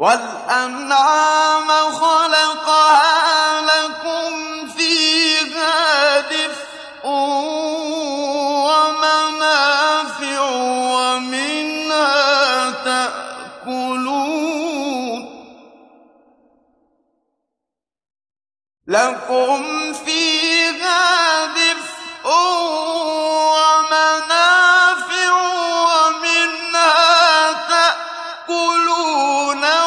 وَالْأَنْعَامَ خَلَقَهَا لَكُمْ فِيهَا دِفْءٌ وَمَنَافِعُ وَمِنْهَا تَأْكُلُونَ